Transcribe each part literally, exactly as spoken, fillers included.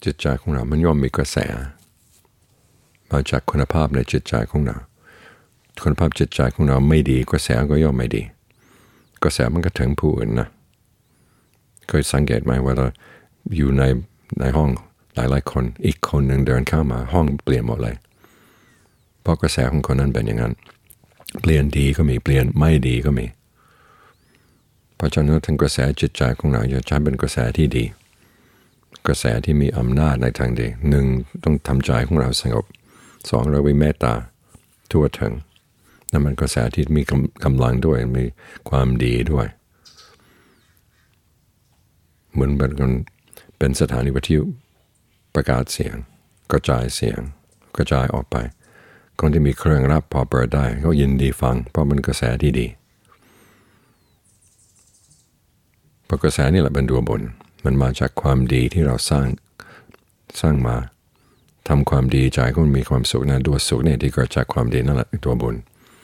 จิตใจของเรามันย่อมมีกระแสมาจากคุณภาพในจิตใจของเราคุณภาพจิตใจของเราไม่ดีกระแสก็ย่อมไม่ดีกระแสมันก็ถึงผู้อื่นนะเคยสังเกตไหมว่าเราอยู่ในในห้องหลายๆคนอีกคนหนึ่งเดินเข้ามาห้องเปลี่ยนหมดเลยเพราะกระแสของคนนั้นเป็นอย่างนั้นเปลี่ยนดีก็มีเปลี่ยนไม่ดีก็มีเพราะฉะนั้นทั้งกระแสจิตใจของเราจะใช้เป็นกระแสที่ดีกระแสที่มีอำนาจในทางดีหนึ่งต้องทำใจของเราสงบสองเรามีเมตตาทั่วถึงนั่นมันกระแสที่มีกำลังด้วยมีความดีด้วยเหมือนเป็นคนเป็นสถานีวิทยุประกาศเสียงกระจายเสียงกระจายออกไปคนที่มีเครื่องรับพอเปิดได้ก็ยินดีฟังเพราะมันกระแสที่ดีเพราะกระแสนี่แหละเป็นตัวบนมันมาจากความดีที่เราสร้างสร้างมาทำความดีใจก็มีความสุขนะตัวสุขเนี่ยที่เกิดจากความดีนั่นแหละตัวบุญ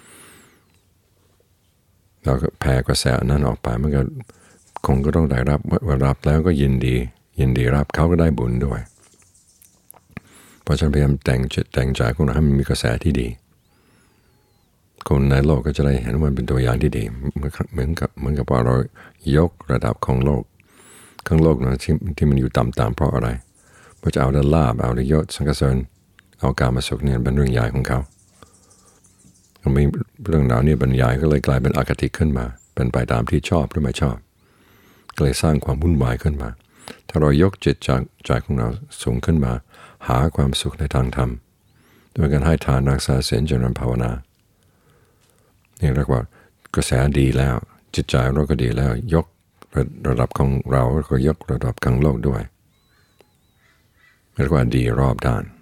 เราก็แผ่กระแสนั้นออกไปมันก็คงก็ต้องได้รับว่ารับแล้วก็ยินดียินดีรับเขาก็ได้บุญด้วยเพราะฉะนั้นพยายามแต่งจิตแต่งใจของเราให้มันมีกระแสที่ดีคนในโลกก็จะได้เห็นมันเป็นตัวอย่างที่ดีเหมือนกับเหมือนกับว่าเรายกระดับของโลกข้างโลกนะที่ที่มันอยู่ต่ำๆเพราะอะไรเพราะจะเอาแต่ลาภเอาแต่ยศสังกเสริญเอาการมาสุขเนี่ยเป็นเรื่องใหญ่ของเขาเขาไม่เรื่องราวนี้บรรยายก็เลยกลายเป็นอคติขึ้นมาเป็นไปตามที่ชอบหรือไม่ชอบก็เลยสร้างความวุ่นวายขึ้นมาถ้าเรายกจิตจากใจของเราสูงขึ้นมาหาความสุขในทางธรรมโดยการให้ทานรักษาศีลเจริญภาวนานี่เรียกว่ากระแสดีแล้วจิตใจเราก็ดีแล้วยกระดับของเราก็ยกระดับของโลกด้วยเรียกว่าดีรอบด้าน